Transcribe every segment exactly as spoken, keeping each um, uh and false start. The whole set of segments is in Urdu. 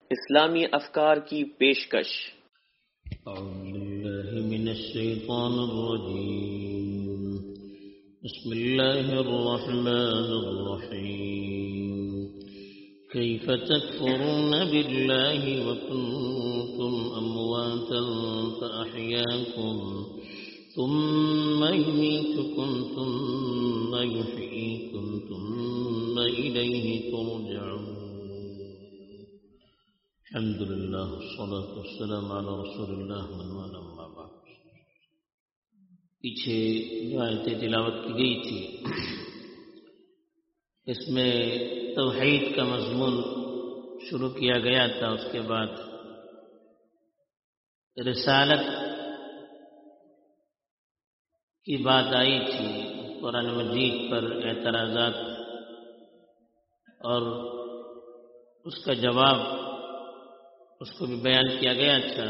اسلامی افکار کی پیشکش۔ اعوذ باللہ من الشیطان الرجیم، بسم اللہ الرحمن الرحیم، کیف تکفرون باللہ وکنتم امواتا فاحیاکم ثم یمیتکم ثم یحییکم ثم الیہ ترجعون۔ الحمد للہ والصلاة والسلام علی رسول اللہ اما بعد۔ پیچھے جو آیتیں تلاوت کی گئی تھی اس میں توحید کا مضمون شروع کیا گیا تھا، اس کے بعد رسالت کی بات آئی تھی، قرآن مجید پر اعتراضات اور اس کا جواب اس کو بھی بیان کیا گیا تھا۔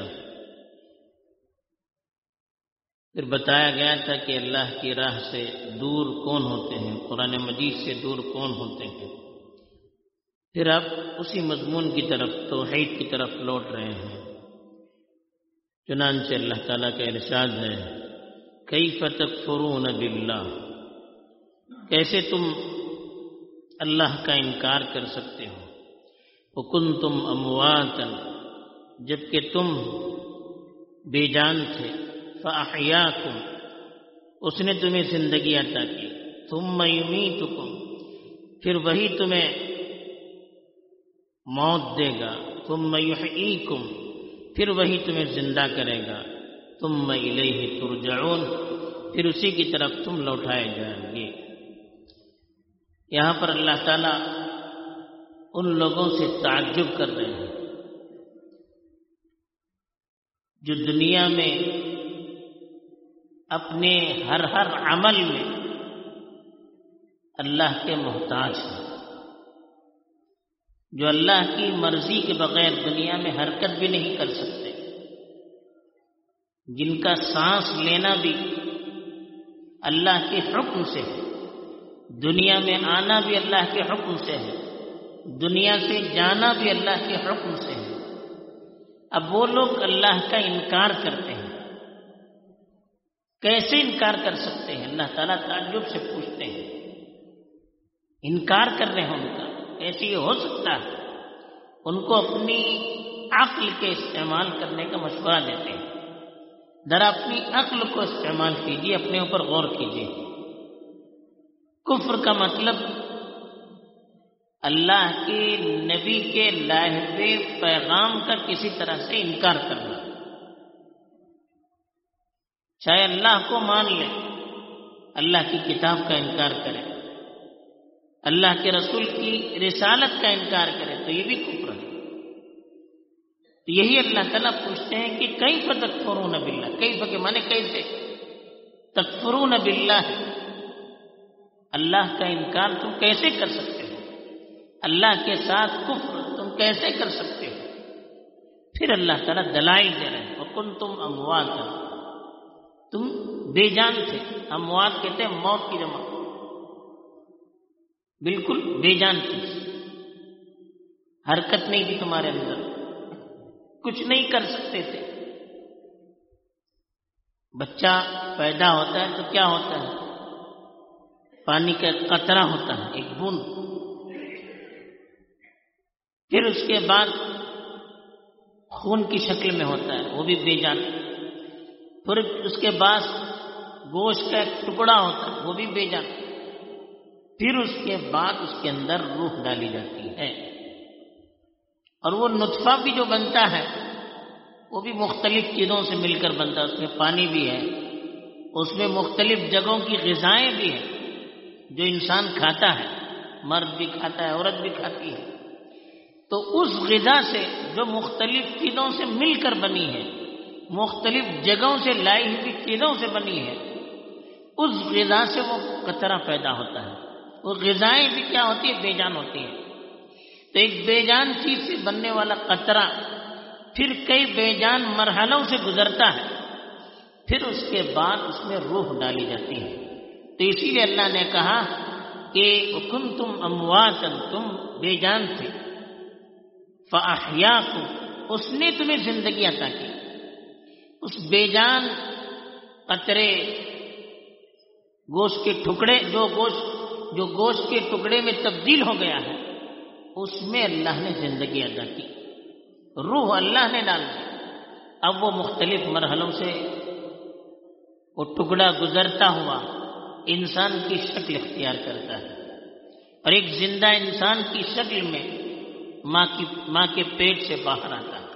پھر بتایا گیا تھا کہ اللہ کی راہ سے دور کون ہوتے ہیں، قرآن مجید سے دور کون ہوتے ہیں۔ پھر آپ اسی مضمون کی طرف، توحید کی طرف لوٹ رہے ہیں۔ چنانچہ اللہ تعالیٰ کا ارشاد ہے، کیف تکفرون باللہ، کیسے تم اللہ کا انکار کر سکتے ہو، وکنتم امواتا، جبکہ تم بے جان تھے، فاحیاکم، اس نے تمہیں زندگی عطا کی، ثم یمیتکم، پھر وہی تمہیں موت دے گا، ثم یحییکم، پھر وہی تمہیں زندہ کرے گا، ثم الیہ ترجعون، پھر اسی کی طرف تم لوٹائے جائیں گے۔ یہاں پر اللہ تعالیٰ ان لوگوں سے تعجب کر رہے ہیں جو دنیا میں اپنے ہر ہر عمل میں اللہ کے محتاج ہیں، جو اللہ کی مرضی کے بغیر دنیا میں حرکت بھی نہیں کر سکتے، جن کا سانس لینا بھی اللہ کے حکم سے ہے، دنیا میں آنا بھی اللہ کے حکم سے ہے، دنیا سے جانا بھی اللہ کے حکم سے ہے۔ اب وہ لوگ اللہ کا انکار کرتے ہیں، کیسے انکار کر سکتے ہیں؟ اللہ تعالیٰ تعجب سے پوچھتے ہیں، انکار کر رہے ہیں ان کا، کیسے یہ ہو سکتا ہے؟ ان کو اپنی عقل کے استعمال کرنے کا مشورہ دیتے ہیں، ذرا اپنی عقل کو استعمال کیجیے، اپنے اوپر غور کیجیے۔ کفر کا مطلب اللہ کے نبی کے لائے ہوئے پیغام کا کسی طرح سے انکار کرنا، چاہے اللہ کو مان لے، اللہ کی کتاب کا انکار کرے، اللہ کے رسول کی رسالت کا انکار کرے، تو یہ بھی کفر ہے۔ تو یہی اللہ تعالیٰ پوچھتے ہیں کہ کیف تکفرون باللہ، کیف کے معنی کیسے، تکفرون باللہ، اللہ کا انکار تم کیسے کر سکتے ہو، اللہ کے ساتھ کفر تم کیسے کر سکتے ہو؟ پھر اللہ تعالیٰ دلائل دے رہے ہیں، وکنتم امواتا، تم بے جان تھے، اموات کہتے ہیں موت کی جمع، بالکل بے جان تھی، حرکت نہیں تھی تمہارے اندر، کچھ نہیں کر سکتے تھے۔ بچہ پیدا ہوتا ہے تو کیا ہوتا ہے؟ پانی کا قطرہ ہوتا ہے، ایک بوند، پھر اس کے بعد خون کی شکل میں ہوتا ہے، وہ بھی بے جان، پھر اس کے بعد گوشت کا ایک ٹکڑا ہوتا ہے، وہ بھی بے جان، پھر اس کے بعد اس کے اندر روح ڈالی جاتی ہے، اور وہ نطفہ بھی جو بنتا ہے وہ بھی مختلف چیزوں سے مل کر بنتا ہے، اس میں پانی بھی ہے، اس میں مختلف جگہوں کی غذائیں بھی ہیں جو انسان کھاتا ہے، مرد بھی کھاتا ہے، عورت بھی کھاتی ہے۔ تو اس غذا سے جو مختلف چیزوں سے مل کر بنی ہے، مختلف جگہوں سے لائی ہوئی چیزوں سے بنی ہے، اس غذا سے وہ قطرہ پیدا ہوتا ہے۔ وہ غذائیں بھی کیا ہوتی ہے؟ بے جان ہوتی ہیں۔ تو ایک بے جان چیز سے بننے والا قطرہ پھر کئی بے جان مرحلوں سے گزرتا ہے، پھر اس کے بعد اس میں روح ڈالی جاتی ہے۔ تو اسی لیے اللہ نے کہا کہ وکنتم امواتا، تم بے جان تھے، فَأَحْيَاكُمْ، اس نے تمہیں زندگی عطا کی. اس بے جان قطرے گوشت کے ٹکڑے جو گوشت جو گوشت کے ٹکڑے میں تبدیل ہو گیا ہے، اس میں اللہ نے زندگی عطا کی، روح اللہ نے ڈال دی. اب وہ مختلف مرحلوں سے وہ ٹکڑا گزرتا ہوا انسان کی شکل اختیار کرتا ہے، اور ایک زندہ انسان کی شکل میں ماں کی ماں کے پیٹ سے باہر آتا ہے.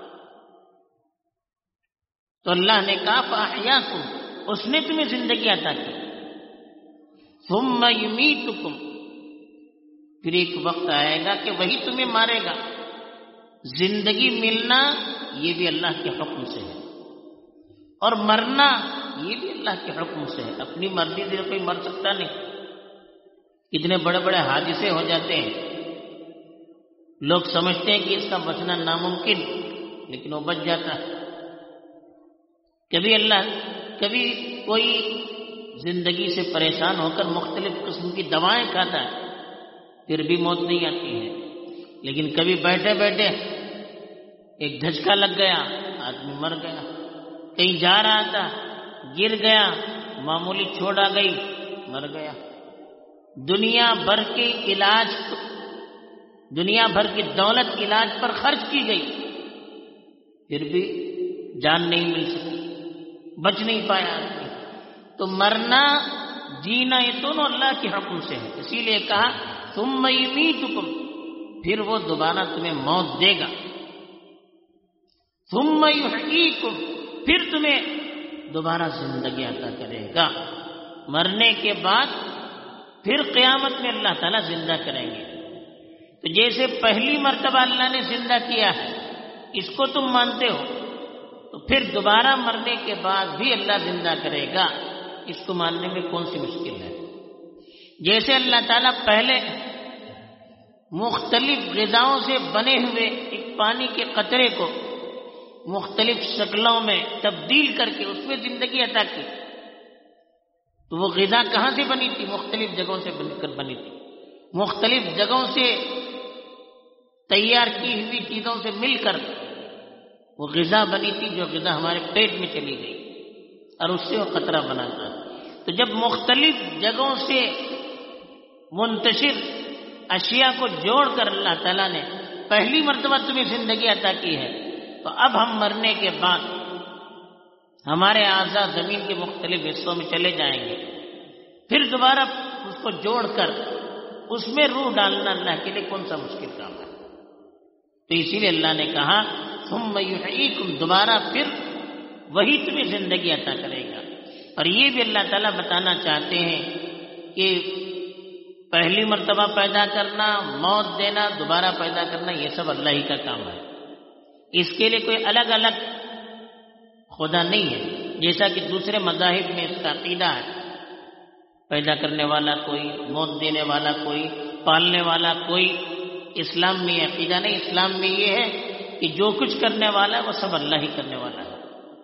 تو اللہ نے کہا فَأَحْيَاكُمْ، اس نے تمہیں زندگی عطا کی. ثُمَّ يُمِيتُكُمْ، پھر ایک وقت آئے گا کہ وہی تمہیں مارے گا. زندگی ملنا یہ بھی اللہ کے حکم سے ہے، اور مرنا یہ بھی اللہ کے حکم سے ہے. اپنی مرضی سے کوئی مر سکتا نہیں. کتنے بڑے بڑے حادثے ہو جاتے ہیں، لوگ سمجھتے ہیں کہ اس کا بچنا ناممکن، لیکن وہ بچ جاتا ہے. کبھی اللہ کبھی کوئی زندگی سے پریشان ہو کر مختلف قسم کی دوائیں کھاتا ہے، پھر بھی موت نہیں آتی ہے. لیکن کبھی بیٹھے بیٹھے ایک دھچکا لگ گیا، آدمی مر گیا. کہیں جا رہا تھا، گر گیا، معمولی چوٹ آ گئی، مر گیا. دنیا بھر کے علاج دنیا بھر کی دولت علاج پر خرچ کی گئی، پھر بھی جان نہیں مل سکی، بچ نہیں پایا آدمی. تو مرنا جینا یہ دونوں اللہ کے حکم سے ہے. اسی لیے کہا ثم یمیتکم، پھر وہ دوبارہ تمہیں موت دے گا. ثم یحییکم، پھر تمہیں دوبارہ زندگی عطا کرے گا. مرنے کے بعد پھر قیامت میں اللہ تعالیٰ زندہ کریں گے. تو جیسے پہلی مرتبہ اللہ نے زندہ کیا ہے، اس کو تم مانتے ہو، تو پھر دوبارہ مرنے کے بعد بھی اللہ زندہ کرے گا. اس کو ماننے میں کون سی مشکل ہے؟ جیسے اللہ تعالیٰ پہلے مختلف غذاؤں سے بنے ہوئے ایک پانی کے قطرے کو مختلف شکلوں میں تبدیل کر کے اس میں زندگی عطا کی، تو وہ غذا کہاں سے بنی تھی؟ مختلف جگہوں سے بن کر بنی تھی. مختلف جگہوں سے تیار کی ہوئی چیزوں سے مل کر وہ غذا بنی تھی، جو غذا ہمارے پیٹ میں چلی گئی اور اس سے وہ قطرہ بنا تھا. تو جب مختلف جگہوں سے منتشر اشیاء کو جوڑ کر اللہ تعالیٰ نے پہلی مرتبہ تمہیں زندگی عطا کی ہے، تو اب ہم مرنے کے بعد ہمارے اعضاء زمین کے مختلف حصوں میں چلے جائیں گے. پھر دوبارہ اس کو جوڑ کر اس میں روح ڈالنا اللہ کے لیے کون سا مشکل کام ہے؟ تو اسی لیے اللہ نے کہا ثم یحییکم، دوبارہ پھر وہی تمہیں زندگی عطا کرے گا. اور یہ بھی اللہ تعالیٰ بتانا چاہتے ہیں کہ پہلی مرتبہ پیدا کرنا، موت دینا، دوبارہ پیدا کرنا، یہ سب اللہ ہی کا کام ہے. اس کے لیے کوئی الگ الگ خدا نہیں ہے، جیسا کہ دوسرے مذاہب میں اس کا عقیدہ ہے. پیدا کرنے والا کوئی، موت دینے والا کوئی، پالنے والا کوئی. اسلام میں یہ عقیدہ نہیں. اسلام میں یہ ہے کہ جو کچھ کرنے والا ہے وہ سب اللہ ہی کرنے والا ہے،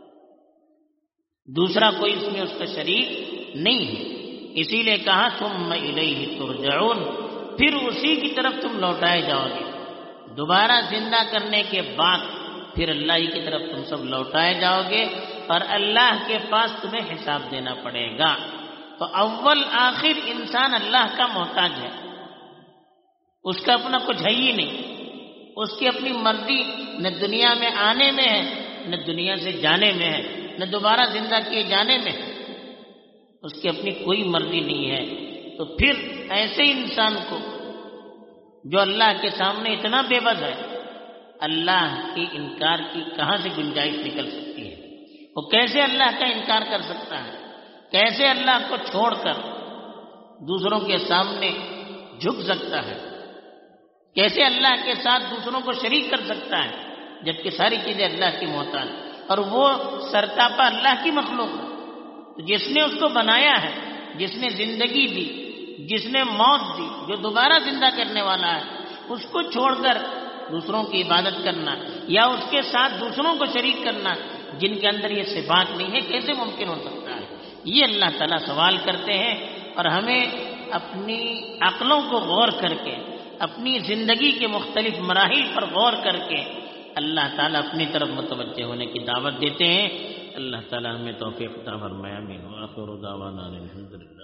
دوسرا کوئی اس میں اس کا شریک نہیں ہے. اسی لیے کہا ثم الیہ ترجعون، پھر اسی کی طرف تم لوٹائے جاؤ گے. دوبارہ زندہ کرنے کے بعد پھر اللہ ہی کی طرف تم سب لوٹائے جاؤ گے، اور اللہ کے پاس تمہیں حساب دینا پڑے گا. تو اول آخر انسان اللہ کا محتاج ہے، اس کا اپنا کچھ ہے ہی نہیں. اس کی اپنی مرضی نہ دنیا میں آنے میں ہے، نہ دنیا سے جانے میں ہے، نہ دوبارہ زندہ کیے جانے میں ہے. اس کی اپنی کوئی مرضی نہیں ہے. تو پھر ایسے انسان کو جو اللہ کے سامنے اتنا بے بس ہے، اللہ کے انکار کی کہاں سے گنجائش نکل سکتی ہے؟ وہ کیسے اللہ کا انکار کر سکتا ہے؟ کیسے اللہ کو چھوڑ کر دوسروں کے سامنے جھک سکتا ہے؟ کیسے اللہ کے ساتھ دوسروں کو شریک کر سکتا ہے، جبکہ ساری چیزیں اللہ کی محتاج، اور وہ سرتاپا اللہ کی مخلوق ہے. جس نے اس کو بنایا ہے، جس نے زندگی دی، جس نے موت دی، جو دوبارہ زندہ کرنے والا ہے، اس کو چھوڑ کر دوسروں کی عبادت کرنا یا اس کے ساتھ دوسروں کو شریک کرنا جن کے اندر یہ صفات نہیں ہے، کیسے ممکن ہو سکتا ہے؟ یہ اللہ تعالیٰ سوال کرتے ہیں. اور ہمیں اپنی عقلوں کو غور کر کے اپنی زندگی کے مختلف مراحل پر غور کر کے اللہ تعالیٰ اپنی طرف متوجہ ہونے کی دعوت دیتے ہیں. اللہ تعالیٰ ہمیں توفیق عطا فرمائے. آمین. وآخر دعوانا الحمدللہ.